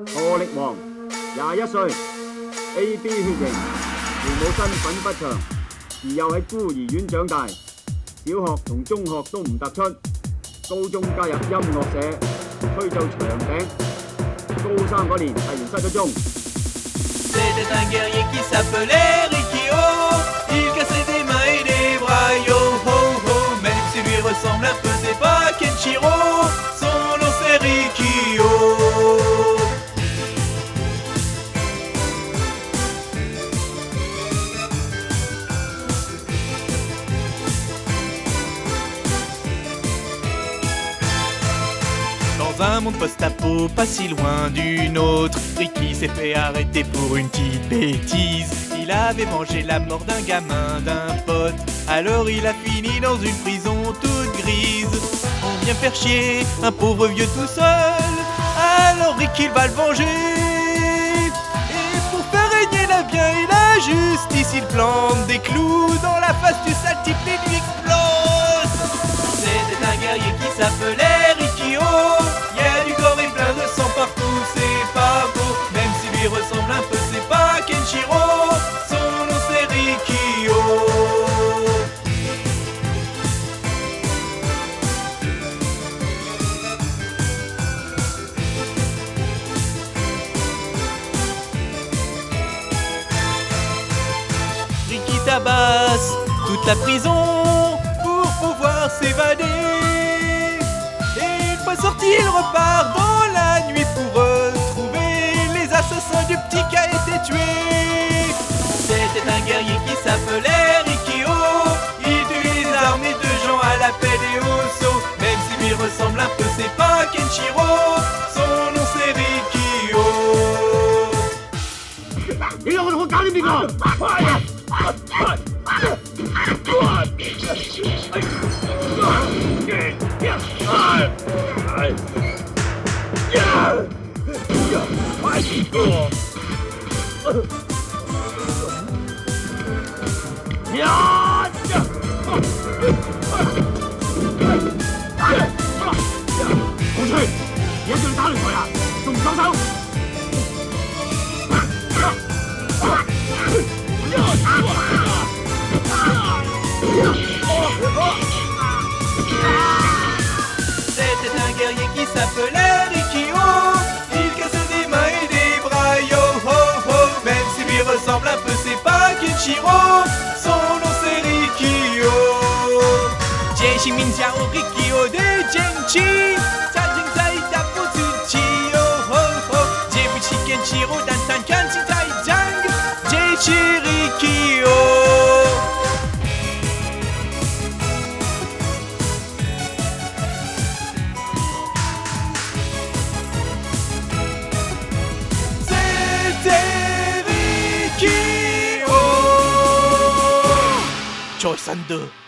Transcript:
何力王21歲 ，AB 血型，父母身份不詳，而又喺孤兒院長大，小學同中學都唔突出，高中加入音樂社，吹奏長笛，高三嗰年突然失咗蹤。 C'était un guerrier qui s'appelait Rikio. Il cassait des mains et des bras, yo ho ho. Même si lui ressemble un peu, c'est pas Kenshiro. Son nom c'est Rikio. Dans un monde post-apo, pas si loin du nôtre, Ricky s'est fait arrêter pour une petite bêtise. Il avait mangé la mort d'un gamin, d'un pote. Alors il a fini dans une prison toute grise. On vient faire chier un pauvre vieux tout seul. Alors Ricky va le venger. Et pour faire régner la bien et la justice, il plante des clous dans la face du sale type et lui explose. C'était un guerrier qui s'appelait Rikio. Y a du corps et plein de sang partout, c'est pas beau. Même si lui ressemble un peu, c'est pas Kenshiro. Son nom c'est Rikio. Ricky tabasse toute la prison pour pouvoir s'évader. Et une fois sorti, il repart dans la nuit pour retrouver les assassins du petit qui a été tué. C'était un guerrier qui s'appelait Rikio. Il tue les armées de gens à la pelle et au seau. Même si lui ressemble un peu, c'est pas Kenshiro. Son nom c'est Rikio. 你讓我同我搞掂呢個！ 好吹！而家叫你打擂台啊，仲唔爽手 ？C'était un guerrier qui s'appelait Rikio. Il cassait des mains et des bras, yo ho ho. Même si lui ressemble un peu, c'est pas Kenshiro. Son nom c'est Rikio. Jenshin Minjiao Rikio de Genchi. Tajin Zaita Futsuchi, yo ho ho. Jebuchi Kenshiro Dantan Kanchi Taijang. Jechi Rikio. Choice 2